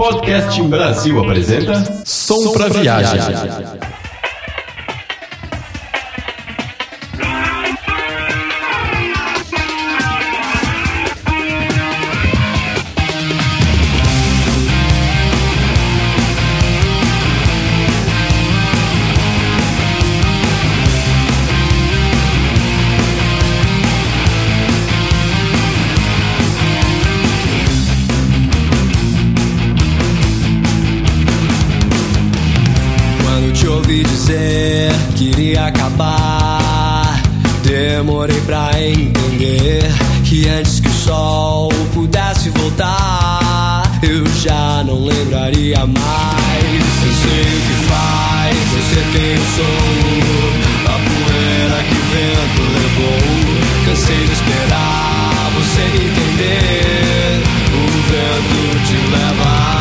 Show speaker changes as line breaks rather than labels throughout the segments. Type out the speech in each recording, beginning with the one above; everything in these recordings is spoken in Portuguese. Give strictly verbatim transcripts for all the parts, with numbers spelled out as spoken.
Podcast Brasil apresenta Som pra Viagem.
Ouvi dizer que iria acabar. Demorei pra entender que antes que o sol pudesse voltar, eu já não lembraria mais. Eu sei o que faz, eu sei quem eu sou. A poeira que o vento levou. Cansei de esperar você me entender. O vento te leva.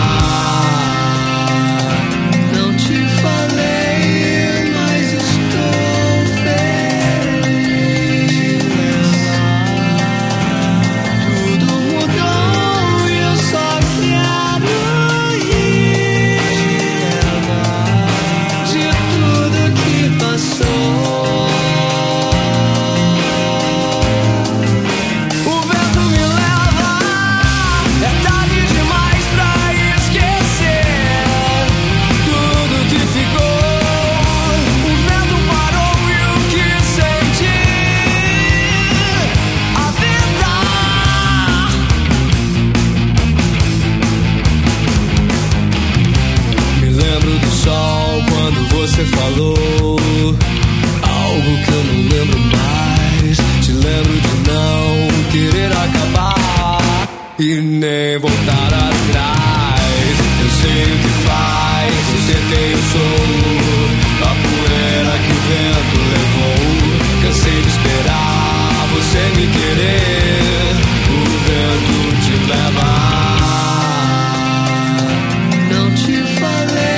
Você falou algo que eu não lembro mais. Te lembro de não querer acabar e nem voltar atrás. Eu sei o que faz, eu sei quem eu sou. A poeira que o vento levou. Cansei de esperar você me querer. O vento te leva. Não te falei.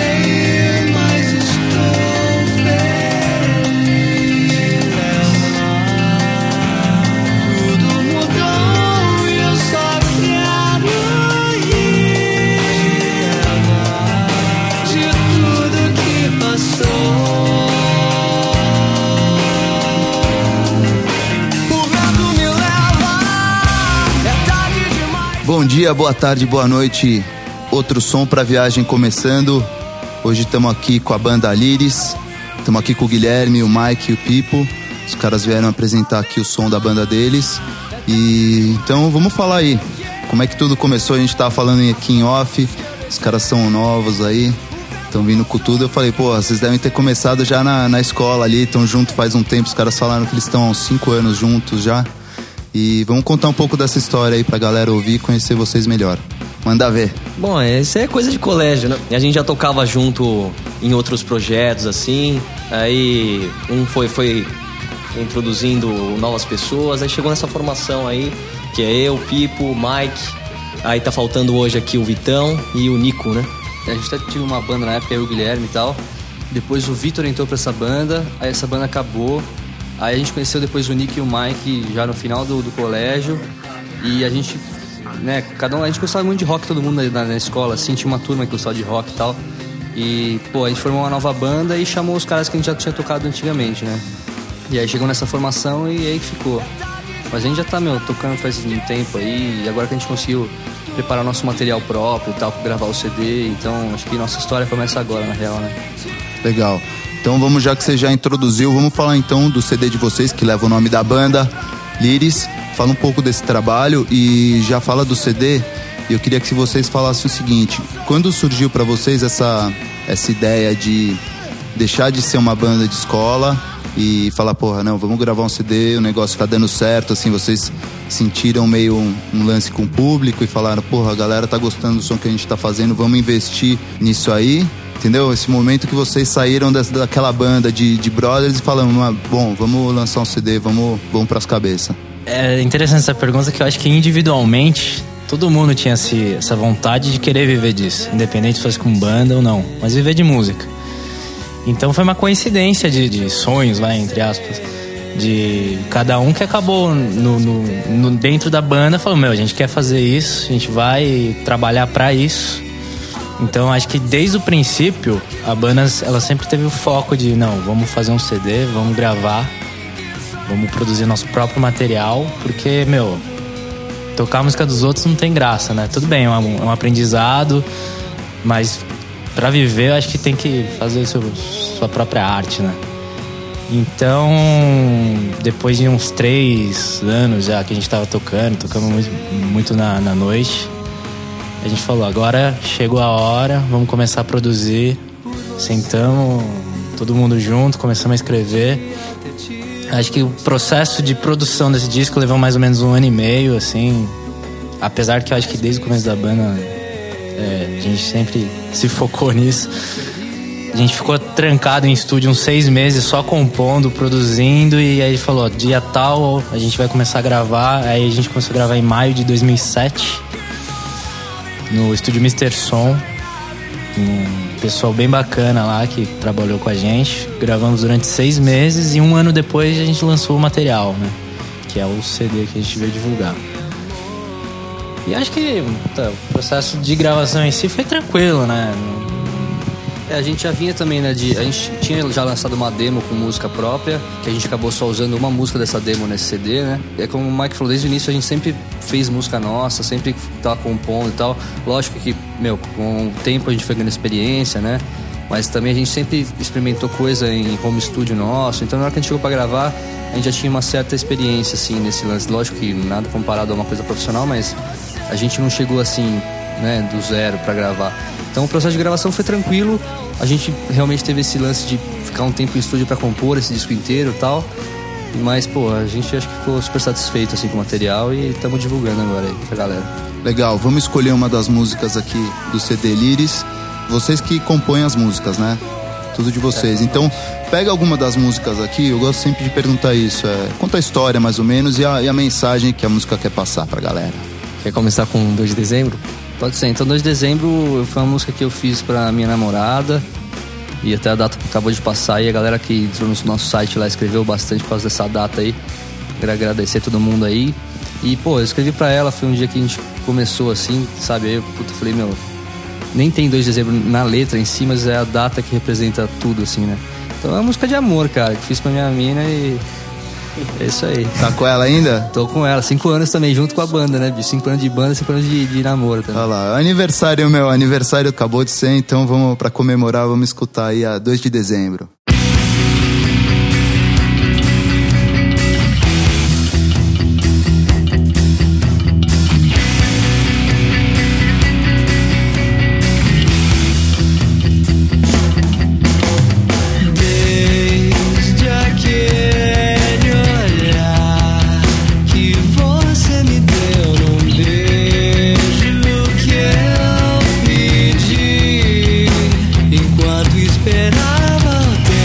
Bom dia, boa tarde, boa noite. Outro som pra viagem começando. Hoje estamos aqui com a banda Liris. Estamos aqui com o Guilherme, o Mike e o Pipo. Os caras vieram apresentar aqui o som da banda deles. E então vamos falar aí como é que tudo começou. A gente tava falando aqui em off. Os caras são novos aí, estão vindo com tudo. Eu falei, pô, vocês devem ter começado já na, na escola ali, estão juntos faz um tempo. Os caras falaram que eles estão há uns cinco anos juntos já. E vamos contar um pouco dessa história aí pra galera ouvir e conhecer vocês melhor. Manda ver.
Bom, isso é coisa de colégio, né? A gente já tocava junto em outros projetos, assim. Aí um foi, foi introduzindo novas pessoas. Aí chegou nessa formação aí, que é eu, Pipo, o Mike. Aí tá faltando hoje aqui o Vitão e o Nico, né?
A gente até tinha uma banda na época, eu e o Guilherme e tal. Depois o Vitor entrou pra essa banda. Aí essa banda acabou. Aí a gente conheceu depois o Nick e o Mike já no final do, do colégio. E a gente, né, cada um, a gente gostava muito de rock, todo mundo na, na escola, assim, tinha uma turma que gostava de rock e tal. E, pô, a gente formou uma nova banda e chamou os caras que a gente já tinha tocado antigamente, né? E aí chegou nessa formação e aí ficou. Mas a gente já tá, meu, tocando faz um tempo aí. E agora que a gente conseguiu preparar nosso material próprio e tal, pra gravar o C D. Então, acho que nossa história começa agora, na real, né?
Legal. Então vamos, já que você já introduziu, vamos falar então do C D de vocês, que leva o nome da banda, Liris. Fala um pouco desse trabalho e já fala do C D. E eu queria que vocês falassem o seguinte: quando surgiu pra vocês essa, essa ideia de deixar de ser uma banda de escola e falar, porra, não, vamos gravar um C D, o negócio tá dando certo, assim, vocês sentiram meio um, um lance com o público e falaram, porra, a galera tá gostando do som que a gente tá fazendo, vamos investir nisso aí? Entendeu? Esse momento que vocês saíram dessa, daquela banda de, de brothers e falaram, bom, vamos lançar um C D, vamos, vamos pras cabeças.
É interessante essa pergunta, que eu acho que individualmente todo mundo tinha esse, essa vontade de querer viver disso, independente se fosse com banda ou não, mas viver de música. Então foi uma coincidência de, de sonhos, vai, entre aspas, de cada um que acabou no, no, no, dentro da banda, falou, meu, a gente quer fazer isso, a gente vai trabalhar pra isso. Então acho que desde o princípio a banda ela sempre teve o foco de não, vamos fazer um C D, vamos gravar, vamos produzir nosso próprio material, porque, meu, tocar a música dos outros não tem graça, né? Tudo bem, é um, é um aprendizado, mas pra viver eu acho que tem que fazer seu, sua própria arte, né? Então, depois de uns três anos já que a gente tava tocando, tocamos muito, muito na, na noite, a gente falou, agora chegou a hora, vamos começar a produzir. Sentamos, todo mundo junto, começamos a escrever. Acho que o processo de produção desse disco levou mais ou menos um ano e meio, assim. Apesar que eu acho que desde o começo da banda é, a gente sempre se focou nisso. A gente ficou trancado em estúdio uns seis meses só compondo, produzindo. E aí falou, dia tal a gente vai começar a gravar. Aí a gente começou a gravar em maio de dois mil e sete no estúdio mister Som, um pessoal bem bacana lá que trabalhou com a gente. Gravamos durante seis meses e um ano depois a gente lançou o material, né? Que é o C D que a gente veio divulgar. E acho que tá, o processo de gravação em si foi tranquilo, né?
É, a gente já vinha também, né, de... A gente tinha já lançado uma demo com música própria, que a gente acabou só usando uma música dessa demo nesse C D, né? É como o Mike falou, desde o início a gente sempre fez música nossa, sempre tava compondo e tal. Lógico que, meu, com o tempo a gente foi ganhando experiência, né? Mas também a gente sempre experimentou coisa em home studio nosso. Então na hora que a gente chegou pra gravar, a gente já tinha uma certa experiência, assim, nesse lance. Lógico que nada comparado a uma coisa profissional, mas a gente não chegou, assim, né, do zero pra gravar. Então o processo de gravação foi tranquilo. A gente realmente teve esse lance de ficar um tempo em estúdio pra compor esse disco inteiro e tal. Mas, pô, a gente acho que ficou super satisfeito, assim, com o material e estamos divulgando agora aí pra galera.
Legal, vamos escolher uma das músicas aqui do C D Lyris. Vocês que compõem as músicas, né? Tudo de vocês. Então, pega alguma das músicas aqui, eu gosto sempre de perguntar isso. É, conta a história, mais ou menos, e a, e a mensagem que a música quer passar pra galera.
Quer começar com dois de dezembro?
Pode ser. Então, dois de dezembro foi uma música que eu fiz pra minha namorada. E até a data acabou de passar. E a galera que entrou no nosso site lá escreveu bastante por causa dessa data aí. Quero agradecer a todo mundo aí. E, pô, eu escrevi pra ela. Foi um dia que a gente começou assim, sabe? Aí eu puta, falei, meu, nem tem dois de dezembro na letra em si, mas é a data que representa tudo, assim, né? Então é uma música de amor, cara, que fiz pra minha mina e... é isso aí.
Tá com ela ainda?
Tô com ela, cinco anos também, junto com a banda, né? Cinco anos de banda, cinco anos de, de namoro também.
Olha lá, aniversário meu, aniversário acabou de ser, então vamos, pra comemorar, vamos escutar aí a dois de dezembro.
Enquanto esperava o tempo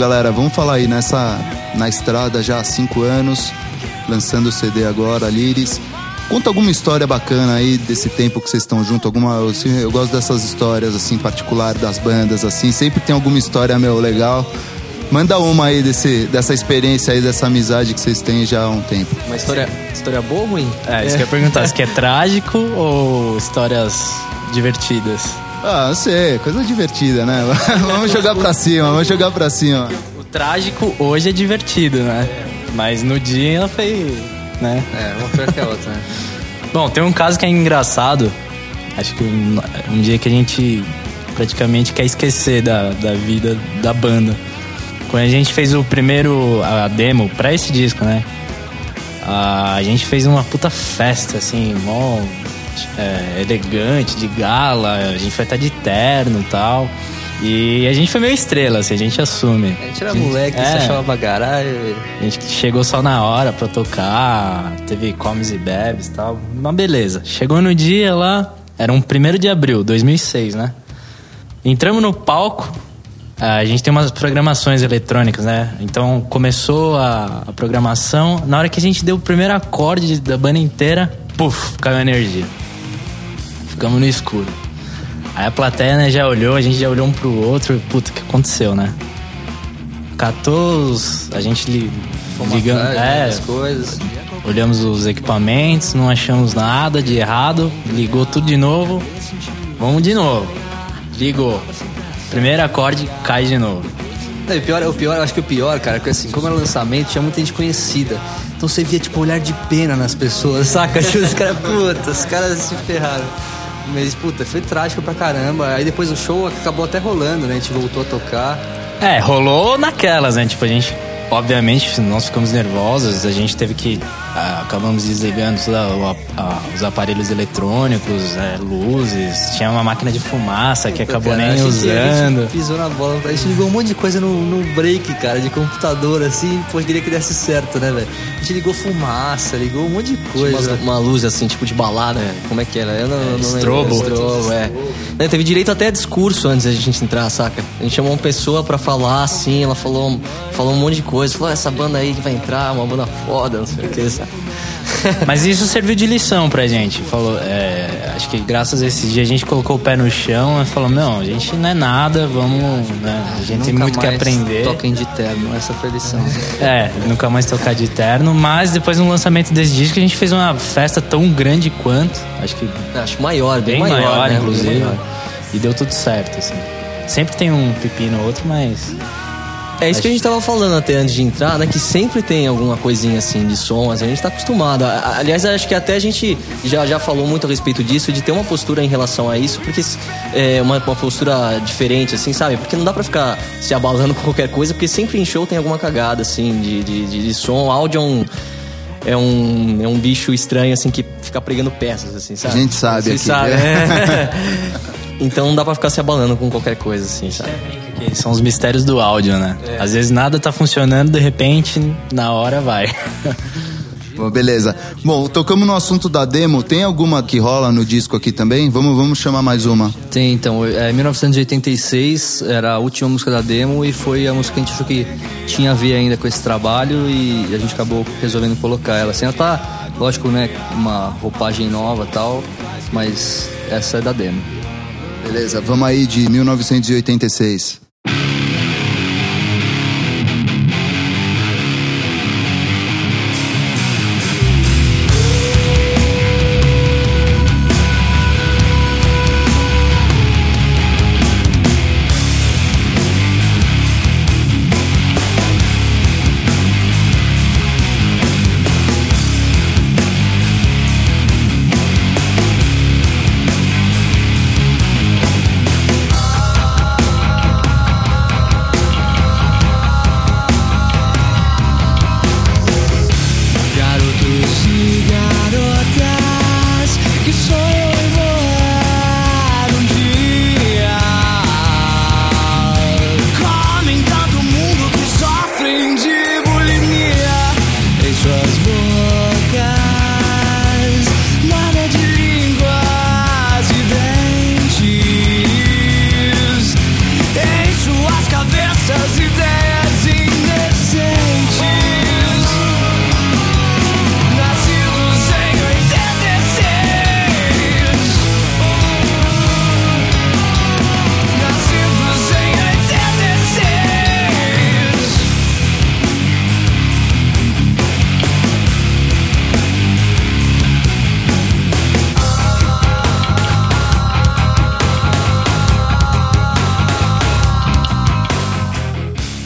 galera, vamos falar aí nessa na estrada já há cinco anos, lançando o C D agora, Lyris. Conta alguma história bacana aí desse tempo que vocês estão juntos, alguma, assim, eu gosto dessas histórias assim particular das bandas assim, sempre tem alguma história meu legal. Manda uma aí desse, dessa experiência aí, dessa amizade que vocês têm já há um tempo.
Uma história, história boa ou ruim?
É, isso que eu ia perguntar, se que é trágico ou histórias divertidas?
Ah, não sei, coisa divertida, né? Vamos jogar pra cima, vamos jogar pra cima.
O trágico hoje é divertido, né? Mas no dia foi, né?
É, uma pior que a outra, né?
Bom, tem um caso que é engraçado. Acho que um, um dia que a gente praticamente quer esquecer da, da vida da banda. Quando a gente fez o primeiro, a demo pra esse disco, né? A gente fez uma puta festa, assim, mó é, elegante, de gala. A gente foi até de terno e tal. E a gente foi meio estrela, assim, a gente assume.
A gente era moleque, é, se achava pra caralho.
A gente chegou só na hora pra tocar, teve comes e bebes e tal. Uma beleza. Chegou no dia lá, era um primeiro de abril de dois mil e seis, né? Entramos no palco. A gente tem umas programações eletrônicas, né? Então começou a, a programação. Na hora que a gente deu o primeiro acorde da banda inteira, puf, caiu a energia. Ficamos no escuro. Aí a plateia, né, já olhou, a gente já olhou um pro outro. Puta, o que aconteceu, né? Catou os, a gente li, ligamos, é,
as coisas.
Olhamos os equipamentos, não achamos nada de errado. Ligou tudo de novo. Vamos de novo. Ligou. Primeiro acorde, cai de novo.
Não, o pior, o pior, eu acho que o pior, cara, é que assim, como era lançamento, tinha muita gente conhecida. Então você via, tipo, olhar de pena nas pessoas, saca? Tipo, os caras, puta, os caras se ferraram. Mas, puta, foi trágico pra caramba. Aí depois o show acabou até rolando, né? A gente voltou a tocar.
É, rolou naquelas, né? Tipo, a gente... Obviamente, nós ficamos nervosos, a gente teve que... Ah, acabamos desligando toda, a, a, os aparelhos eletrônicos, é, luzes, tinha uma máquina de fumaça que Puta, acabou cara, nem a gente, usando.
A gente pisou na bola, a gente ligou um monte de coisa no, no break, cara, de computador, assim, pô, queria que desse certo, né, velho? A gente ligou fumaça, ligou um monte de coisa.
Uma, uma luz, assim, tipo de balada, como é que era? Eu não,
é,
não
estrobo.
Lembro, estrobo, é. Não, teve direito até a discurso antes da gente entrar, saca? A gente chamou uma pessoa pra falar, assim, ela falou, falou um monte de coisa, falou, essa banda aí que vai entrar, uma banda foda, não sei o que, sabe?
Mas isso serviu de lição pra gente. Falou, é, acho que graças a esse dia a gente colocou o pé no chão e falou, não, a gente não é nada, vamos, né, a gente nunca tem muito que aprender.
Toquem de terno, essa foi a lição.
É, nunca mais tocar de terno. Mas depois no lançamento desse disco a gente fez uma festa tão grande quanto, acho que
acho maior, bem,
bem maior,
maior né?
inclusive,
bem maior.
E deu tudo certo, assim. Sempre tem um pepino ou outro, mas...
É isso que a gente tava falando até antes de entrar, né? Que sempre tem alguma coisinha assim de som, a gente tá acostumado. Aliás, acho que até a gente já, já falou muito a respeito disso, de ter uma postura em relação a isso, porque é uma, uma postura diferente, assim, sabe? Porque não dá pra ficar se abalando com qualquer coisa, porque sempre em show tem alguma cagada, assim, de, de, de, de som. O áudio é um, é, um, é um bicho estranho, assim, que fica pregando peças, assim, sabe?
A gente sabe
Você
aqui.
sabe, né? Então não dá pra ficar se abalando com qualquer coisa, assim, sabe?
São os mistérios do áudio, né? É. Às vezes nada tá funcionando, de repente, na hora vai.
Bom, beleza. Bom, tocamos no assunto da demo. Tem alguma que rola no disco aqui também? Vamos, vamos chamar mais uma.
Tem, então. É, mil novecentos e oitenta e seis era a última música da demo e foi a música que a gente achou que tinha a ver ainda com esse trabalho e a gente acabou resolvendo colocar ela. Assim, ela tá, lógico, né, uma roupagem nova e tal, mas essa é da demo.
Beleza, vamos aí de mil novecentos e oitenta e seis.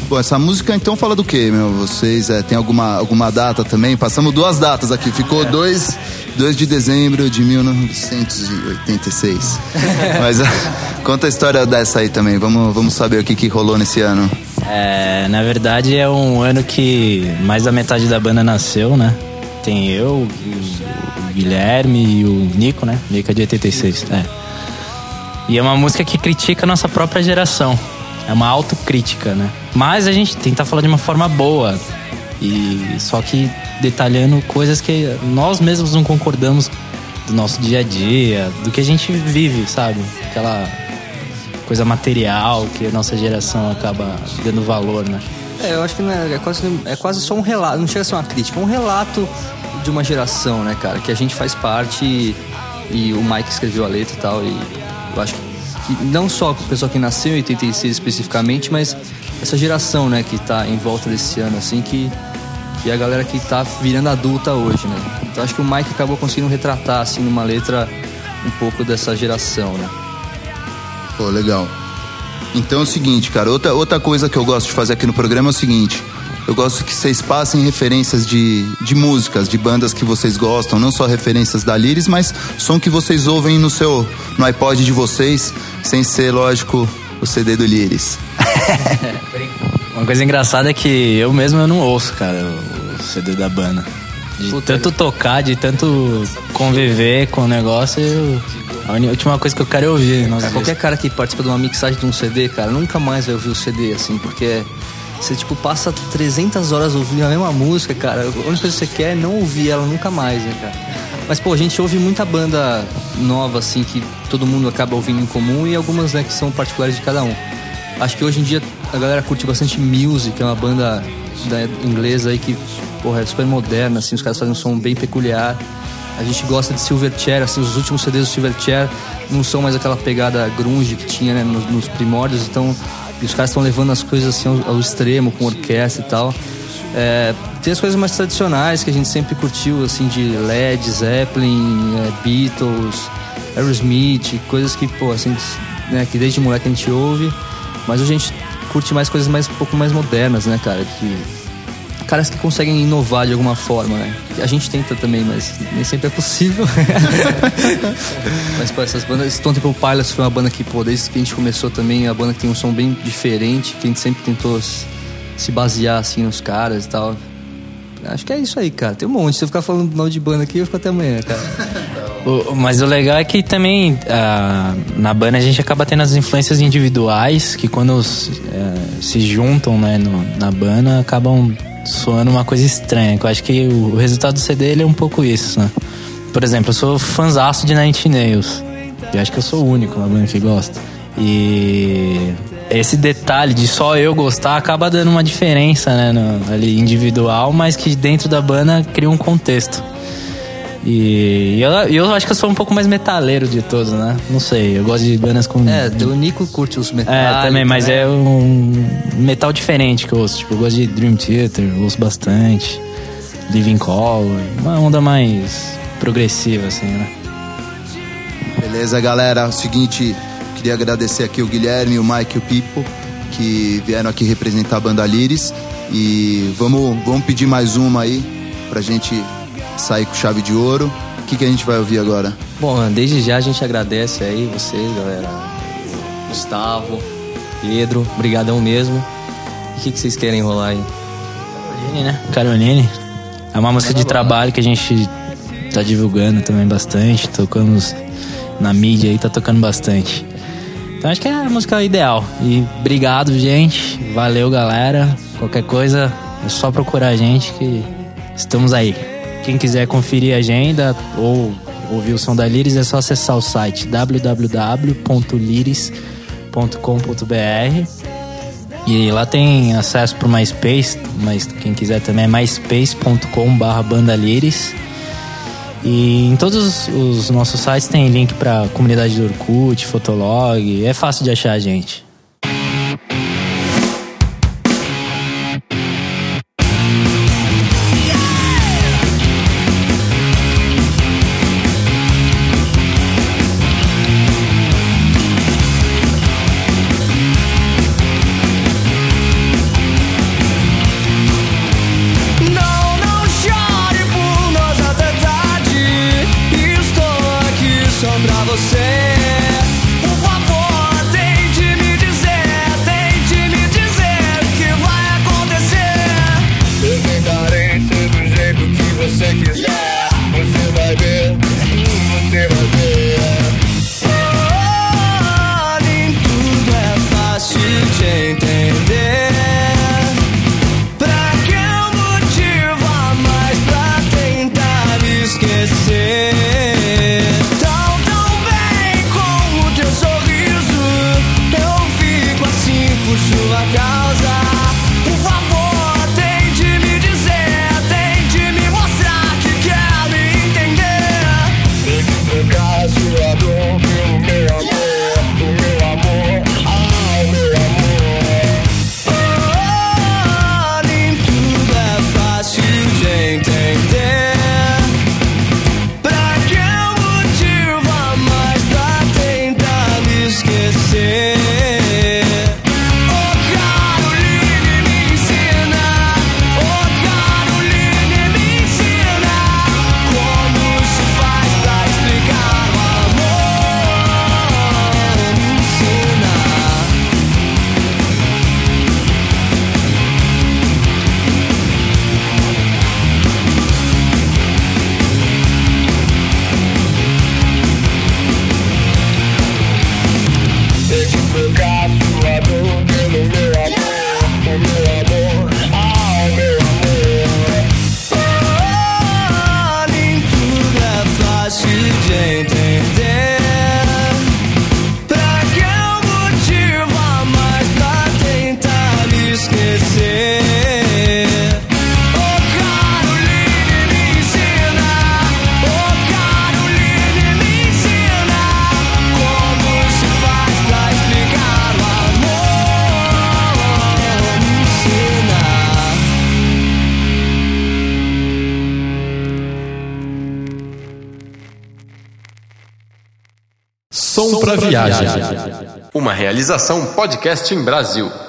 Bom, essa música então fala do quê, meu? Vocês é, tem alguma, alguma data também? Passamos duas datas aqui, ficou dois de dezembro de mil novecentos e oitenta e seis. Mas conta a história dessa aí também, vamos, vamos saber o que, que rolou nesse ano.
É, na verdade é um ano que mais da metade da banda nasceu, né? Tem eu, o Guilherme e o Nico, né? Nico é de oitenta e seis, é. E é uma música que critica a nossa própria geração. É uma autocrítica, né? Mas a gente tenta falar de uma forma boa. E só que detalhando coisas que nós mesmos não concordamos do nosso dia a dia, do que a gente vive, sabe? Aquela coisa material que a nossa geração acaba dando valor, né?
É, eu acho que não é, é, quase, é quase só um relato, não chega a ser uma crítica, é um relato de uma geração, né, cara? Que a gente faz parte e, e o Mike escreveu a letra e tal, e eu acho que que não só o pessoal que nasceu em oitenta e seis especificamente, mas essa geração, né, que tá em volta desse ano, assim, que, que é a galera que tá virando adulta hoje, né? Então acho que o Mike acabou conseguindo retratar, assim, numa letra um pouco dessa geração, né?
Pô, legal. Então é o seguinte, cara, outra, outra coisa que eu gosto de fazer aqui no programa é o seguinte: eu gosto que vocês passem referências de, de músicas, de bandas que vocês gostam, não só referências da Lyris, mas som que vocês ouvem no seu, no iPod de vocês, sem ser, lógico, o C D do Lyris.
Uma coisa engraçada é que eu mesmo eu não ouço, cara, o C D da banda. De Puta tanto que... tocar, de tanto conviver com o negócio, eu... a última coisa que eu quero é ouvir.
Cara, qualquer cara que participa de uma mixagem de um C D, cara, nunca mais vai ouvir o C D, assim, porque... Você, tipo, passa trezentas horas ouvindo a mesma música, cara. A única coisa que você quer é não ouvir ela nunca mais, né, cara? Mas, pô, a gente ouve muita banda nova, assim, que todo mundo acaba ouvindo em comum, e algumas, né, que são particulares de cada um. Acho que hoje em dia a galera curte bastante Muse, que é uma banda da, inglesa aí que, porra, é super moderna, assim, os caras fazem um som bem peculiar. A gente gosta de Silverchair, assim, os últimos C Ds do Silverchair não são mais aquela pegada grunge que tinha, né, nos, nos primórdios, então... E os caras estão levando as coisas assim ao, ao extremo, com orquestra e tal. É, tem as coisas mais tradicionais que a gente sempre curtiu, assim, de Led Zeppelin, é, Beatles, Aerosmith, coisas que, pô, assim, né, que desde moleque a gente ouve. Mas hoje a gente curte mais coisas mais, um pouco mais modernas, né, cara? Que, caras que conseguem inovar de alguma forma, né? A gente tenta também, mas nem sempre é possível. Mas, pô, essas bandas... Stone Temple Pilots foi uma banda que, pô, desde que a gente começou também, é uma banda que tem um som bem diferente, que a gente sempre tentou se basear, assim, nos caras e tal. Acho que é isso aí, cara. Tem um monte. Se eu ficar falando mal de banda aqui, eu fico até amanhã, cara.
o, mas o legal é que também, uh, na banda, a gente acaba tendo as influências individuais, que quando os, uh, se juntam, né, no, na banda, acabam... soando uma coisa estranha, que eu acho que o resultado do C D ele é um pouco isso, né? Por exemplo, eu sou fãzaço de Nine Inch Nails. Eu acho que eu sou o único na banda que gosta. E esse detalhe de só eu gostar acaba dando uma diferença, né, no, ali individual, mas que dentro da banda cria um contexto. E eu, eu acho que eu sou um pouco mais metaleiro de todos, né? Não sei, eu gosto de bandas com...
É, o Nico curte os metais.
É, também, mas é um metal diferente que eu ouço. Tipo, eu gosto de Dream Theater, eu ouço bastante. Living Colour, uma onda mais progressiva, assim, né?
Beleza, galera, é o seguinte, queria agradecer aqui o Guilherme, o Mike e o Pipo, que vieram aqui representar a banda Lyris. E vamos, vamos pedir mais uma aí, pra gente... sair com chave de ouro. O que, que a gente vai ouvir agora?
Bom, desde já a gente agradece aí vocês, galera. Gustavo, Pedro, brigadão mesmo. E o que, que vocês querem rolar aí?
Caroline, né? Caroline. É uma música de trabalho que a gente tá divulgando também bastante. Tocamos na mídia aí, tá tocando bastante. Então acho que é a música ideal. E obrigado, gente. Valeu, galera. Qualquer coisa é só procurar a gente que estamos aí. Quem quiser conferir a agenda ou ouvir o som da Lyris, é só acessar o site w w w ponto lyris ponto com ponto b r. E lá tem acesso pro MySpace, mas quem quiser também é myspace ponto com barra banda lyris. E em todos os nossos sites tem link pra comunidade do Orkut, Fotolog, é fácil de achar a gente.
você. Por favor, tente me dizer, tente me dizer o que vai acontecer. Eu tentarei ser do jeito que você quiser. Você vai ver, você vai ver. Oh, nem tudo é fácil de entender. Pra que um motivo a mais pra tentar me esquecer? Tão, tão bem com o teu sorriso, eu fico assim por sua causa. Por favor, tente me dizer, tente me mostrar que quer me entender. Tem que trocar sua dor pelo meu amor, o meu amor, ah, o meu amor. Oh, nem tudo é fácil de entender. Pra que um motivo a mais pra tentar me esquecer? Oh, Caroline, me ensina. Oh, Caroline, me ensina como se faz pra explicar o amor. Me ensina. Tem que trocar sua dor pelo meu amor, o meu amor, ah, o meu amor. Oh, nem tudo é fácil de entender. Pra que um motivo a mais pra tentar me esquecer? Oh, Caroline, me ensina. Oh, Caroline, me ensina como se faz pra explicar o amor. Me ensina.
Som pra Viagem. Uma realização Podcast em Brasil.